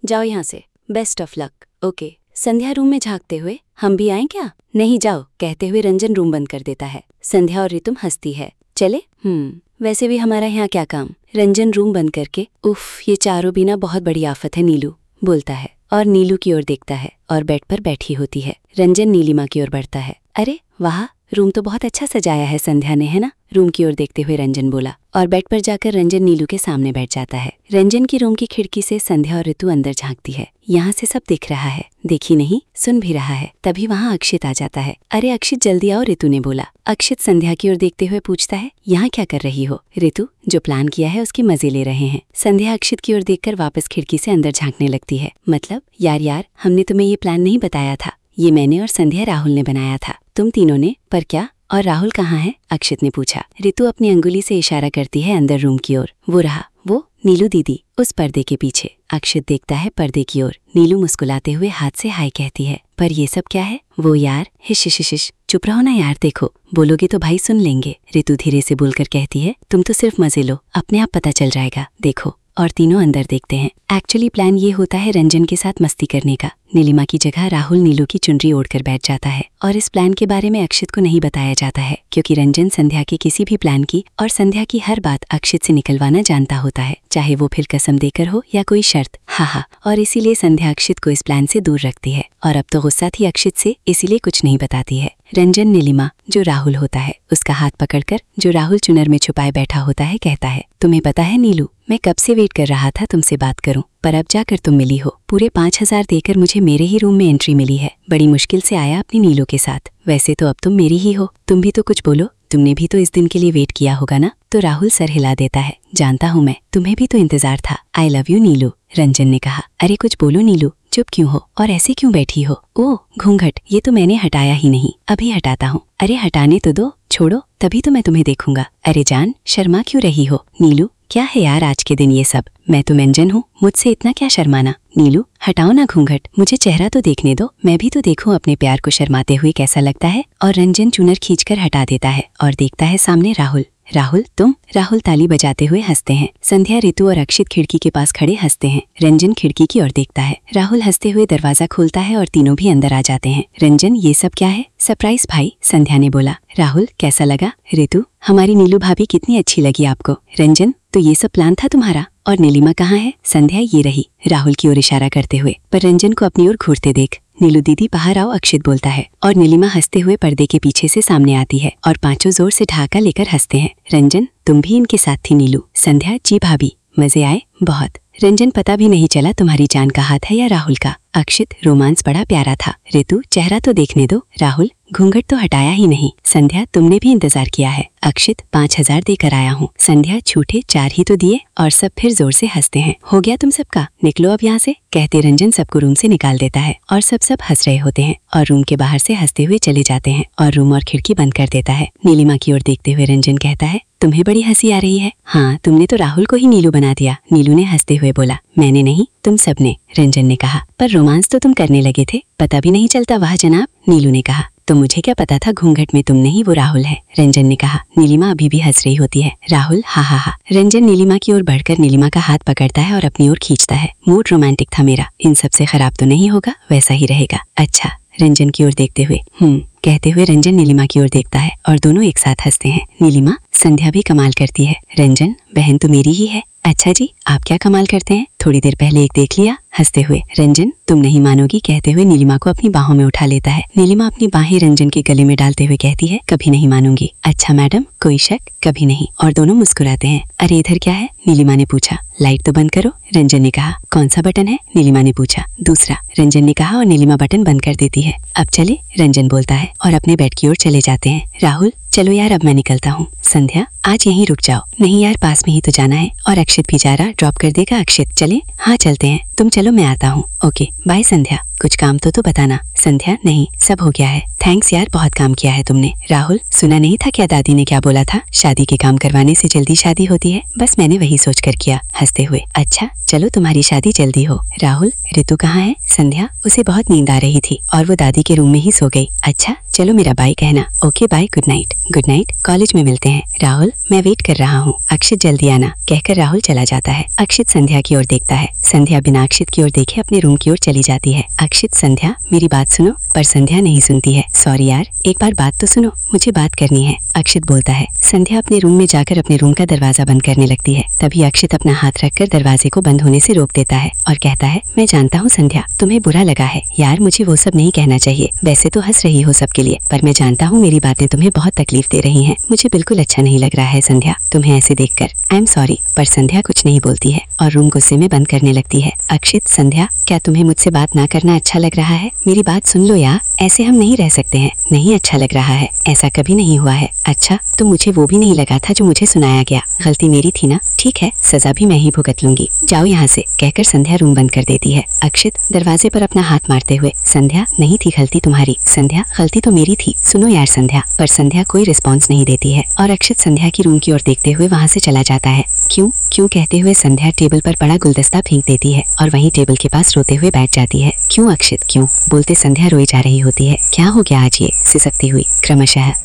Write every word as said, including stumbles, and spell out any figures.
जाओ यहाँ से, best of luck. Okay. Sandhya room में झांकते हुए, हम भी आएं क्या? नहीं जाओ, कहते हुए रंजन रूम बंद कर देता है। संध्या और रितुम हंसती है। चले? हम्म वैसे भी हमारा यहाँ क्या काम। रंजन रूम बंद करके, उफ ये चारों भी ना बहुत बड़ी आफत है नीलू, बोलता है और नीलू की ओर देखता है और बेड पर बैठी होती है। रंजन नीलिमा की ओर बढ़ता है। अरे वाह, रूम तो बहुत अच्छा सजाया है संध्या ने, है ना? रूम की ओर देखते हुए रंजन बोला और बेड पर जाकर रंजन नीलू के सामने बैठ जाता है। रंजन की रूम की खिड़की से संध्या और ऋतु अंदर झांकती है। यहाँ से सब दिख रहा है, देखी नहीं सुन भी रहा है। तभी वहाँ अक्षित आ जाता है। अरे अक्षित जल्दी आओ, ऋतु ने बोला। अक्षित संध्या की ओर देखते हुए पूछता है, यहाँ क्या कर रही हो? ऋतु, जो प्लान किया है उसके मजे ले रहे हैं। संध्या अक्षित की ओर देखकर वापस खिड़की से अंदर झांकने लगती है। मतलब यार यार हमने तुम्हें ये प्लान नहीं बताया था, ये मैंने और संध्या राहुल ने बनाया था, तुम तीनों ने। पर क्या? और राहुल कहाँ है? अक्षित ने पूछा। ऋतु अपनी अंगुली से इशारा करती है अंदर रूम की ओर। वो रहा, वो नीलू दीदी उस पर्दे के पीछे। अक्षित देखता है पर्दे की ओर। नीलू मुस्कुराते हुए हाथ से हाय कहती है। पर ये सब क्या है? वो यार हिश हिश हिश, चुप रहो ना यार, देखो बोलोगे तो भाई सुन लेंगे। ऋतु धीरे से बोलकर कहती है, तुम तो सिर्फ मजे लो, अपने आप पता चल जाएगा, देखो। और तीनों अंदर देखते हैं। एक्चुअली प्लान ये होता है रंजन के साथ मस्ती करने का। नीलिमा की जगह राहुल नीलू की चुनरी ओढ़कर बैठ जाता है और इस प्लान के बारे में अक्षित को नहीं बताया जाता है, क्योंकि रंजन संध्या के किसी भी प्लान की और संध्या की हर बात अक्षित से निकलवाना जानता होता है, चाहे वो फिर कसम देकर हो या कोई शर्त। हाँ हाँ, और इसीलिए संध्या अक्षित को इस प्लान से दूर रखती है और अब तो गुस्सा थी अक्षित से, इसीलिए कुछ नहीं बताती है। रंजन नीलिमा, जो राहुल होता है, उसका हाथ पकड़कर जो राहुल चुनर में छुपाए बैठा होता है, कहता है, तुम्हें पता है नीलू, मैं कब से वेट कर रहा था तुमसे बात करूं, पर अब जाकर तुम मिली हो। पूरे पाँच हजार देकर मुझे मेरे ही रूम में एंट्री मिली है। बड़ी मुश्किल से आया अपनी नीलू के साथ। वैसे तो अब तुम मेरी ही हो, तुम भी तो कुछ बोलो, तुमने भी तो इस दिन के लिए वेट किया होगा ना? तो राहुल सर हिला देता है। जानता हूँ मैं, तुम्हें भी तो इंतजार था। I love you Neelu, Ranjan ने कहा। अरे कुछ बोलो नीलू, चुप क्यों हो और ऐसे क्यों बैठी हो? ओह घूंघट, ये तो मैंने हटाया ही नहीं, अभी हटाता हूँ। अरे हटाने तो दो, छोड़ो, तभी तो मैं तुम्हें देखूंगा। अरे जान, शर्मा क्यों रही हो? नीलू, क्या है यार आज के दिन ये सब? मैं तो मंजन हूँ, मुझसे इतना क्या शर्माना? नीलू हटाओ ना घूंघट, मुझे चेहरा तो देखने दो, मैं भी तो देखूं अपने प्यार को शर्माते हुए कैसा लगता है। और रंजन चुनर खींचकर हटा देता है और देखता है सामने राहुल। राहुल तुम? राहुल ताली बजाते हुए हंसते हैं। संध्या, ऋतु और अक्षित खिड़की के पास खड़े हंसते हैं। रंजन खिड़की की ओर देखता है। राहुल हंसते हुए दरवाजा खोलता है और तीनों भी अंदर आ जाते हैं। रंजन, ये सब क्या है? सरप्राइज भाई, संध्या ने बोला। राहुल, कैसा लगा? ऋतु, हमारी नीलू भाभी कितनी अच्छी लगी आपको। रंजन, तो ये सब प्लान था तुम्हारा? और नीलिमा कहाँ है? संध्या, ये रही, राहुल की ओर इशारा करते हुए। पर रंजन को अपनी ओर घूरते देख, नीलू दीदी बाहर आओ, अक्षित बोलता है। और नीलिमा हंसते हुए पर्दे के पीछे से सामने आती है और पांचों जोर से ढाका लेकर हंसते हैं। रंजन, तुम भी इनके साथ थी नीलू? संध्या, जी भाभी, मजे आए बहुत। रंजन, पता भी नहीं चला तुम्हारी जान का हाथ है या राहुल का। अक्षित, रोमांस बड़ा प्यारा था। ऋतु, चेहरा तो देखने दो। राहुल, घूंघट तो हटाया ही नहीं। संध्या, तुमने भी इंतजार किया है। अक्षित, पाँच हजार देकर आया हूँ। संध्या, झूठे चार ही तो दिए। और सब फिर जोर से हंसते हैं। हो गया तुम सबका, निकलो अब यहाँ से, कहते रंजन सबको रूम से निकाल देता है और सब सब हंस रहे होते हैं और रूम के बाहर से हंसते हुए चले जाते हैं और रूम और खिड़की बंद कर देता है। नीलिमा की ओर देखते हुए रंजन कहता है, तुम्हें बड़ी हंसी आ रही है। हाँ, तुमने तो राहुल को ही नीलू बना दिया, नीलू ने हंसते हुए बोला। मैंने नहीं, तुम सबने, रंजन ने कहा। पर रोमांस तो तुम करने लगे थे, पता भी नहीं चलता। वाह जनाब, नीलू ने कहा। तो मुझे क्या पता था घूंघट में तुम नहीं, वो राहुल है, रंजन ने कहा। नीलिमा अभी भी हंस रही होती है। राहुल, हा हा हा। रंजन नीलिमा की ओर बढ़कर नीलिमा का हाथ पकड़ता है और अपनी ओर खींचता है। मूड रोमांटिक था मेरा, इन सबसे खराब तो नहीं होगा, वैसा ही रहेगा। अच्छा, रंजन की ओर देखते हुए हम्म कहते हुए रंजन नीलिमा की ओर देखता है और दोनों एक साथ हंसते हैं। नीलिमा, संध्या भी कमाल करती है। रंजन, बहन तो मेरी ही है। अच्छा जी, आप क्या कमाल करते हैं? थोड़ी देर पहले एक देख लिया, हंसते हुए। रंजन, तुम नहीं मानोगी, कहते हुए नीलिमा को अपनी बाहों में उठा लेता है। नीलिमा अपनी बाहें रंजन के गले में डालते हुए कहती है, कभी नहीं मानूंगी। अच्छा मैडम, कोई शक? कभी नहीं। और दोनों मुस्कुराते हैं। अरे इधर क्या है? नीलिमा ने पूछा। लाइट तो बंद करो, रंजन ने कहा। कौन सा बटन है? नीलिमा ने पूछा। दूसरा, रंजन ने कहा और नीलिमा बटन बंद कर देती है। अब चले, रंजन बोलता है और अपने बेड की ओर चले जाते हैं। राहुल, चलो यार अब मैं निकलता हूँ। संध्या, आज यहीं रुक जाओ। नहीं यार, पास में ही तो जाना है। और अक्षित भी जा रहा, ड्रॉप कर देगा अक्षित। चले? हाँ चलते हैं, तुम चलो मैं आता हूँ। Okay bye Sandhya. कुछ काम तो तो बताना। संध्या, नहीं, सब हो गया है। थैंक्स यार, बहुत काम किया है तुमने। राहुल, सुना नहीं था क्या दादी ने क्या बोला था? शादी के काम करवाने से जल्दी शादी होती है। बस मैंने वही सोच कर किया, हंसते हुए। अच्छा, चलो तुम्हारी शादी जल्दी हो। राहुल, ऋतु कहाँ है? संध्या, उसे बहुत नींद आ रही थी और वो दादी के रूम में ही सो गई। अच्छा, चलो मेरा बाय कहना। Okay bye, good night. Good night, college में मिलते हैं। राहुल, मैं वेट कर रहा हूँ। अक्षित जल्दी आना, कहकर राहुल चला जाता है। अक्षित संध्या की ओर देखता है। संध्या बिना अक्षित की ओर देखे अपने रूम की ओर चली जाती है। अक्षित, संध्या मेरी बात सुनो। पर संध्या नहीं सुनती है। सॉरी यार, एक बार बात तो सुनो, मुझे बात करनी है। अक्षित बोलता है। संध्या अपने रूम में जाकर अपने रूम का दरवाजा बंद करने लगती है। तभी अक्षित अपना हाथ रखकर दरवाजे को बंद होने से रोक देता है और कहता है, मैं जानता हूँ संध्या, तुम्हें बुरा लगा है। यार, मुझे वो सब नहीं कहना चाहिए। वैसे तो हंस रही हो सबके लिए, पर मैं जानता हूँ मेरी बातें तुम्हें बहुत तकलीफ दे रही हैं। मुझे बिल्कुल अच्छा नहीं लग रहा है संध्या, तुम्हें ऐसे देखकर। I am sorry. पर संध्या कुछ नहीं बोलती है और रूम गुस्से में बंद करने लगती है। अक्षित, संध्या, क्या तुम्हें मुझसे बात ना करना अच्छा लग रहा है? मेरी बात सुन लो यार, ऐसे हम नहीं रह सकते हैं। नहीं अच्छा लग रहा है, ऐसा कभी नहीं हुआ है। अच्छा, तो मुझे वो भी नहीं लगा था जो मुझे सुनाया गया। गलती मेरी थी ना? ठीक है, सजा भी मैं ही भुगत लूंगी। जाओ यहाँ से, कहकर संध्या रूम बंद कर देती है। अक्षित दरवाजे पर अपना हाथ मारते हुए, संध्या नहीं थी गलती तुम्हारी। संध्या, गलती तो मेरी थी। सुनो यार संध्या। पर संध्या कोई रिस्पॉन्स नहीं देती है और अक्षित संध्या की रूम की ओर देखते हुए वहाँ से चला जाता है। क्यों क्यों कहते हुए संध्या टेबल पर पड़ा गुलदस्ता फेंक देती है और वहीं टेबल के पास रोते हुए बैठ जाती है। क्यों अक्षित, क्यों? बोलते संध्या रोई जा रही होती है। क्या हो गया आज ये? सिसकती हुई क्रमशः